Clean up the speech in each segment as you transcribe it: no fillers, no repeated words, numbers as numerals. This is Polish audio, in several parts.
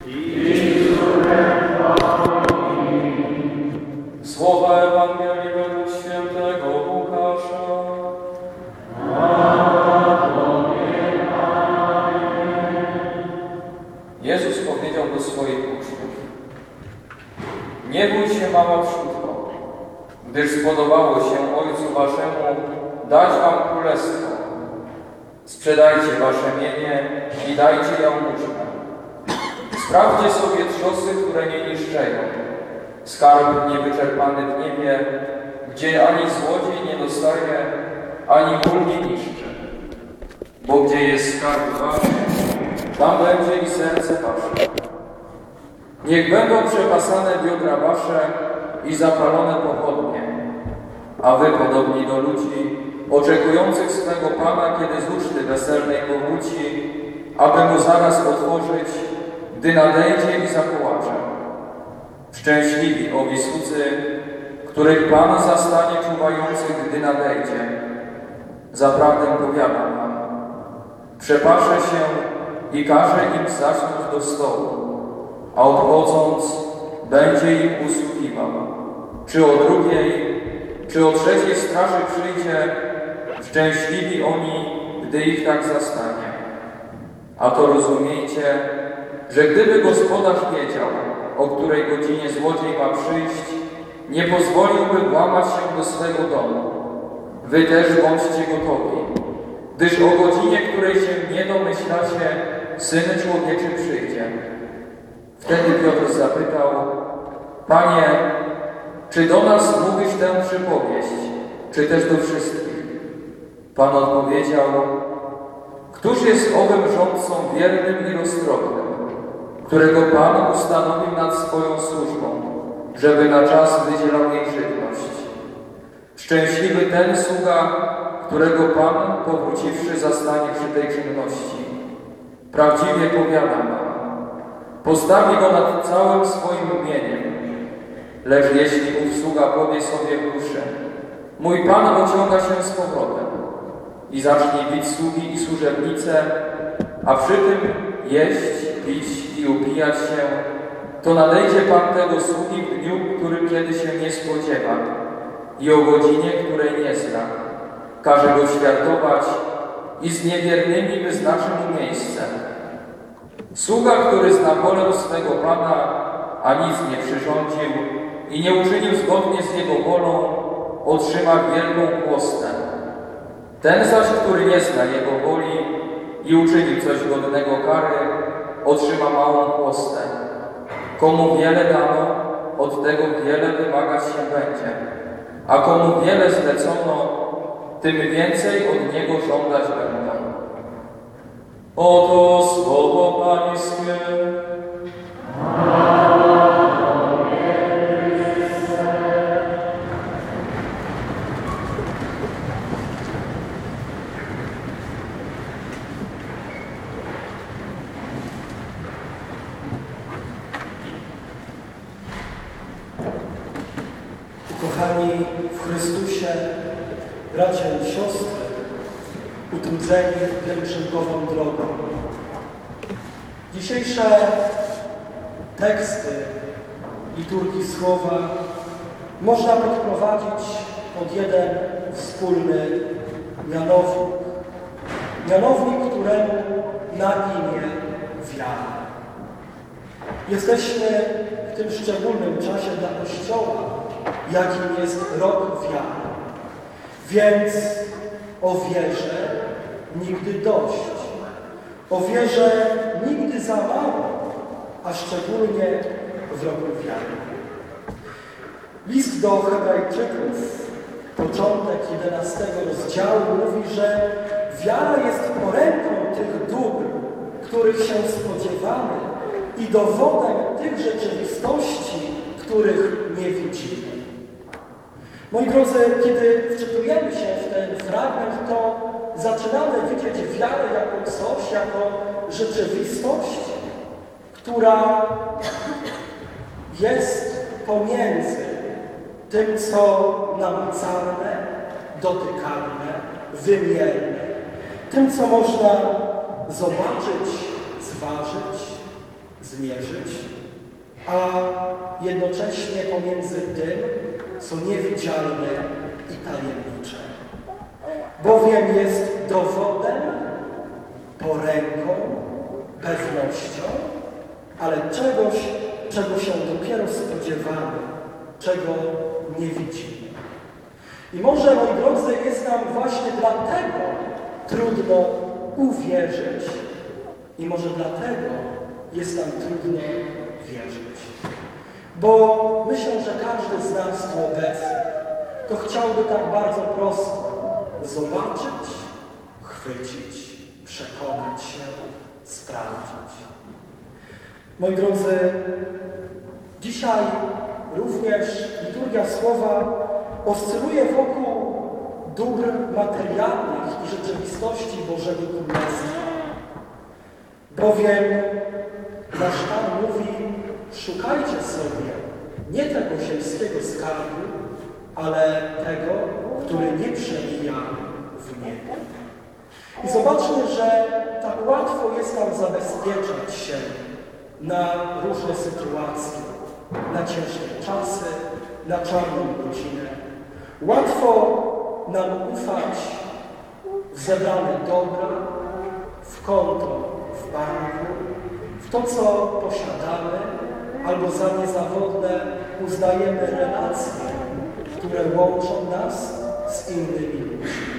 Słowa Ewangelii według świętego Łukasza. Jezus powiedział do swoich uczniów: nie bój się, mała wśródko, gdyż spodobało się Ojcu Waszemu dać Wam królestwo. Sprzedajcie Wasze mienie i dajcie jałmużnę. Sprawdźcie sobie trzosy, które nie niszczeją, skarb niewyczerpany w niebie, gdzie ani złodziej nie dostaje, ani mól nie niszczy. Bo gdzie jest skarb Wasz, tam będzie i serce Wasze. Niech będą przepasane biodra Wasze i zapalone pochodnie, a Wy podobni do ludzi oczekujących swego Pana, kiedy z uczty weselnej powróci, aby Mu zaraz otworzyć, gdy nadejdzie i zapłacze. Szczęśliwi owi słudzy, których Pan zastanie czuwających, gdy nadejdzie. Zaprawdę powiadam Wam, przepaszę się i każe im zasiąść do stołu, a odchodząc będzie im usługiwał. Czy o drugiej, czy o trzeciej straży przyjdzie, szczęśliwi oni, gdy ich tak zastanie. A to rozumiejcie, że gdyby gospodarz wiedział, o której godzinie złodziej ma przyjść, nie pozwoliłby włamać się do swego domu. Wy też bądźcie gotowi, gdyż o godzinie, której się nie domyślacie, Syn Człowieczy przyjdzie. Wtedy Piotr zapytał: Panie, czy do nas mówisz tę przypowieść, czy też do wszystkich? Pan odpowiedział: któż jest owym rządcą wiernym i roztropnym, którego Pan ustanowił nad swoją służbą, żeby na czas wydzielał jej żywność? Szczęśliwy ten sługa, którego Pan, powróciwszy, zastanie przy tej czynności. Prawdziwie powiadam wam, postawi go nad całym swoim mieniem. Lecz jeśli ów sługa powie sobie w duszy: mój Pan ociąga się z powrotem, i zacznie bić sługi i służebnice, a przy tym jeść, pić i upijać się, to nadejdzie Pan tego sługi w dniu, który kiedy się nie spodziewa, i o godzinie, której nie zna. Każe go świartować i z niewiernymi wyznaczy mu miejsce. Sługa, który zna wolę swego Pana, a nic nie przyrządził i nie uczynił zgodnie z jego wolą, otrzyma wielką chłostę. Ten zaś, który nie zna jego woli i uczynił coś godnego kary, otrzyma małą chłostę. Komu wiele dano, od tego wiele wymagać się będzie, a komu wiele zlecono, tym więcej od niego żądać będą. Oto słowo Pańskie. Kochani w Chrystusie, bracia i siostry, utrudzeni pielgrzymkową drogą. Dzisiejsze teksty liturgii Słowa można podprowadzić pod jeden wspólny mianownik. Mianownik, któremu na imię wiara. Jesteśmy w tym szczególnym czasie dla Kościoła, jakim jest rok wiary. Więc o wierze nigdy dość. O wierze nigdy za mało, a szczególnie w roku wiary. List do Hebrajczyków, początek 11 rozdziału mówi, że wiara jest poręką tych dóbr, których się spodziewamy i dowodem tych rzeczywistości, których nie widzimy. Moi drodzy, kiedy wczytujemy się w ten fragment, to zaczynamy widzieć wiarę jako coś, jako rzeczywistość, która jest pomiędzy tym, co namacalne, dotykalne, wymierne, tym, co można zobaczyć, zważyć, zmierzyć, a jednocześnie pomiędzy tym, co niewidzialne i tajemnicze. Bowiem jest dowodem, poręką, pewnością, ale czegoś, czego się dopiero spodziewamy, czego nie widzimy. I może, moi drodzy, jest nam właśnie dlatego trudno uwierzyć i może dlatego jest nam trudno wierzyć. Bo myślę, że każdy z nas tu obecny to chciałby tak bardzo prosto zobaczyć, chwycić, przekonać się, sprawdzić. Moi drodzy, dzisiaj również liturgia słowa oscyluje wokół dóbr materialnych i rzeczywistości Bożego Królestwa. Bowiem nasz Pan mówi, szukajcie sobie nie tego ziemskiego skarbu, ale tego, który nie przemija w niebie. I zobaczmy, że tak łatwo jest nam zabezpieczać się na różne sytuacje, na ciężkie czasy, na czarną godzinę. Łatwo nam ufać w zebrane dobra, w konto w banku, w to, co posiadamy, albo za niezawodne uznajemy relacje, które łączą nas z innymi ludźmi.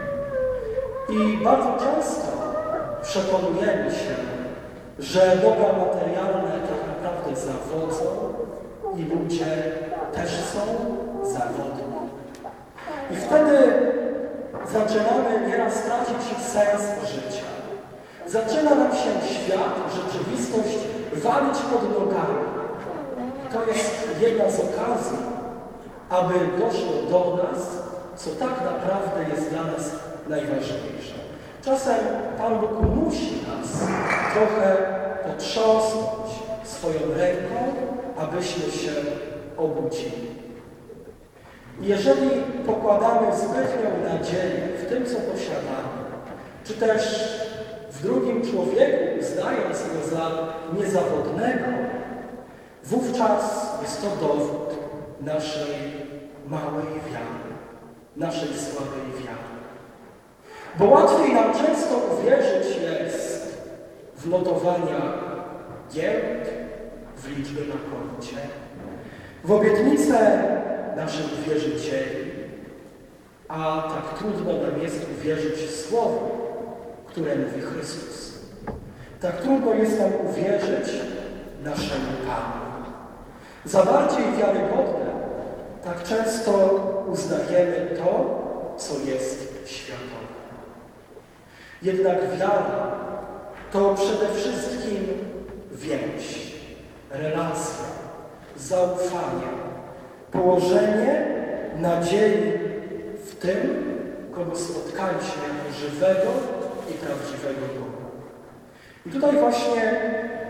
I bardzo często przekonujemy się, że dobra materialne tak naprawdę zawodzą i ludzie też są zawodni. I wtedy zaczynamy nieraz tracić sens życia. Zaczyna nam się świat, rzeczywistość walić pod nogami. To jest jedna z okazji, aby doszło do nas, co tak naprawdę jest dla nas najważniejsze. Czasem Pan Bóg musi nas trochę potrząsnąć swoją ręką, abyśmy się obudzili. I jeżeli pokładamy zbytnią nadzieję w tym, co posiadamy, czy też w drugim człowieku, uznając go za niezawodnego, wówczas jest to dowód naszej małej wiary, naszej słabej wiary. Bo łatwiej nam często uwierzyć jest w notowania giełd, w liczby na koncie, w obietnice naszych wierzycieli, a tak trudno nam jest uwierzyć Słowu, które mówi Chrystus. Tak trudno jest nam uwierzyć naszemu Panu. Za bardziej wiarygodne tak często uznajemy to, co jest światowe. Jednak wiara to przede wszystkim więź, relacja, zaufanie, położenie nadziei w tym, kogo spotkaliśmy jako żywego i prawdziwego Boga. I tutaj właśnie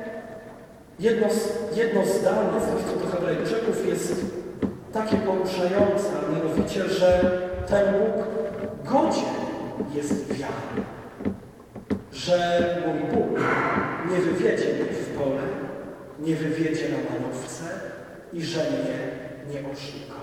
jedno zdanie z listu do Hebrajczyków jest takie poruszające, a mianowicie, że ten Bóg godzien jest wiary. Że mój Bóg nie wywiedzie mnie w pole, nie wywiedzie na manowce i że mnie nie oszuka.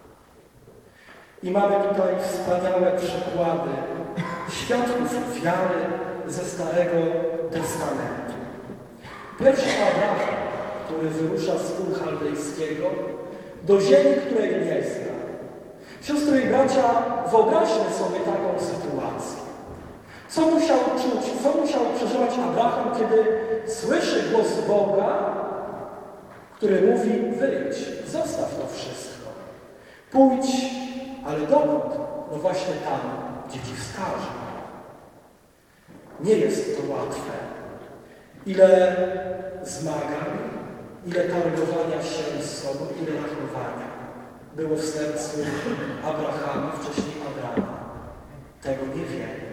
I mamy tutaj wspaniałe przykłady świadków wiary ze Starego Testamentu. Pierwszy Abraham, który wyrusza z pól chaldejskiego do ziemi, której nie zna. Siostry i bracia, wyobraźmy sobie taką sytuację. Co musiał czuć, co musiał przeżywać Abraham, kiedy słyszy głos Boga, który mówi: wyjdź, zostaw to wszystko. Pójdź, ale dokąd? No właśnie tam, gdzie ci wskaże. Nie jest to łatwe. Ile zmagań, ile targowania się z sobą, ile rachnowania było w sercu Abrahama, wcześniej Abrama. Tego nie wiemy.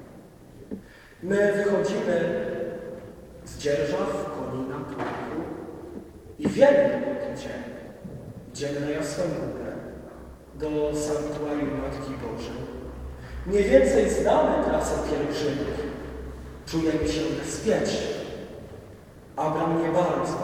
My wychodzimy z dzierżaw, konina, płotu i wiemy, gdzie. Idziemy na Jasną Górę, do sanktuarium Matki Bożej. Mniej więcej znamy trasę pielgrzymów. Czujemy się bezpiecznie. Abram nie bardzo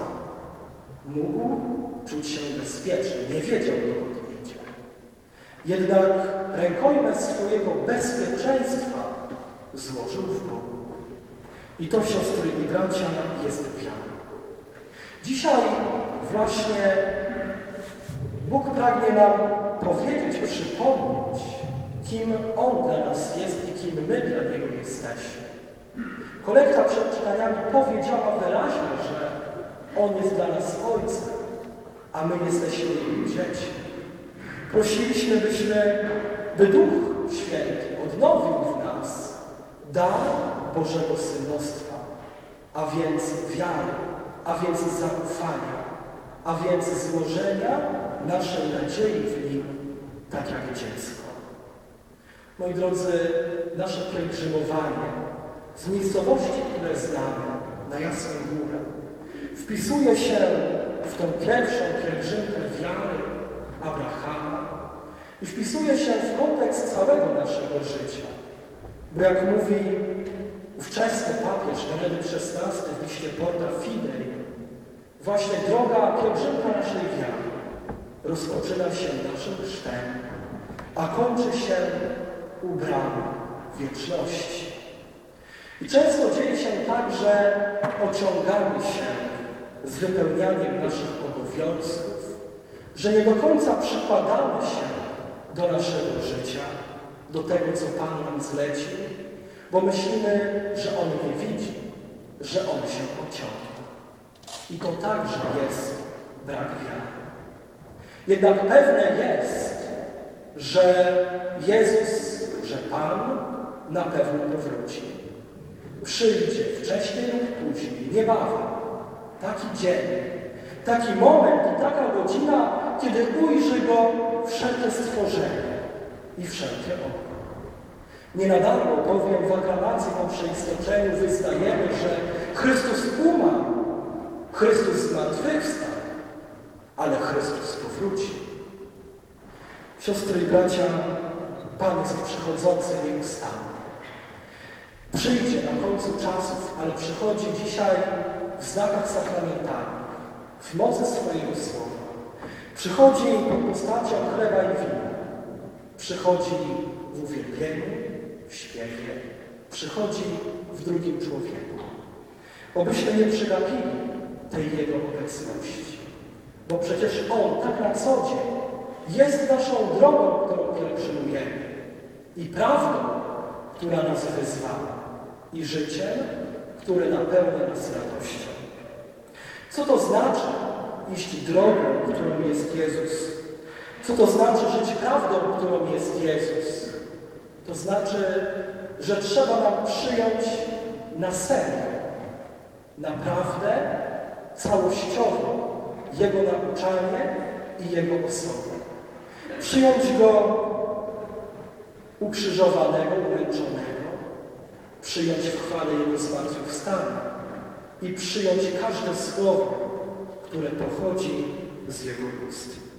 mógł czuć się bezpiecznie, nie wiedział, dokąd idzie. Jednak rękojmę swojego bezpieczeństwa złożył w Bogu. I to, siostry i bracia, jest wiara. Dzisiaj właśnie Bóg pragnie nam powiedzieć, przypomnieć, kim On dla nas jest i kim my dla Niego jesteśmy. Kolekta przed czytaniami powiedziała wyraźnie, że On jest dla nas Ojcem, a my jesteśmy Jego dziećmi. Prosiliśmy, by Duch Święty odnowił w nas dar Bożego synostwa, a więc wiary, a więc zaufania, a więc złożenia naszej nadziei w Nim, tak jak dziecko. Moi drodzy, nasze pielgrzymowanie z miejscowości, które znamy, na Jasną Górę, wpisuje się w tą pierwszą pielgrzymkę wiary Abrahama i wpisuje się w kontekst całego naszego życia. Bo jak mówi ówczesny papież Benedykt XVI w liście Porta Fidei, właśnie droga pielgrzymka naszej wiary rozpoczyna się naszym chrztem, a kończy się u bram wieczności. I często dzieje się tak, że ociągamy się z wypełnianiem naszych obowiązków, że nie do końca przykładamy się do naszego życia, do tego, co Pan nam zlecił, bo myślimy, że On nie widzi, że On się ociąga. I to także jest brak wiary. Jednak pewne jest, że Jezus, że Pan na pewno powróci. Przyjdzie wcześniej lub później, niebawem, taki dzień, taki moment i taka godzina, kiedy ujrzy Go wszelkie stworzenie i wszelkie oko. Nie na darmo bowiem w aklamacji po przeistoczeniu wyznajemy, że Chrystus umarł, Chrystus zmartwychwstał, ale Chrystus powróci. Siostry i bracia, Pan jest przychodzący nieustannie. Przyjdzie na końcu czasów, ale przychodzi dzisiaj w znakach sakramentalnych, w mocy swojego słowa. Przychodzi pod postacią chleba i wina. Przychodzi w uwielbieniu, w śpiewie. Przychodzi w drugim człowieku. Obyśmy nie przegapili tej Jego obecności. Bo przecież On tak na co dzień jest naszą drogą, którą pielgrzymujemy. I prawdą, która nas wyzwala. I życiem, które napełnia nas radością. Co to znaczy iść drogą, którą jest Jezus? Co to znaczy żyć prawdą, którą jest Jezus? To znaczy, że trzeba nam przyjąć na serio, naprawdę, całościowo Jego nauczanie i Jego osobę. Przyjąć Go ukrzyżowanego, umęczonego, przyjąć w chwale Jego zmartwychwstania i przyjąć każde słowo, które pochodzi z Jego ust.